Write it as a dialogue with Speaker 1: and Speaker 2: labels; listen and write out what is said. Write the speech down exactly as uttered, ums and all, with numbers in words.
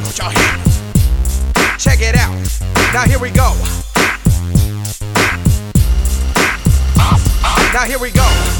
Speaker 1: Put your hands. Check it out. Now here we go. Now here we go.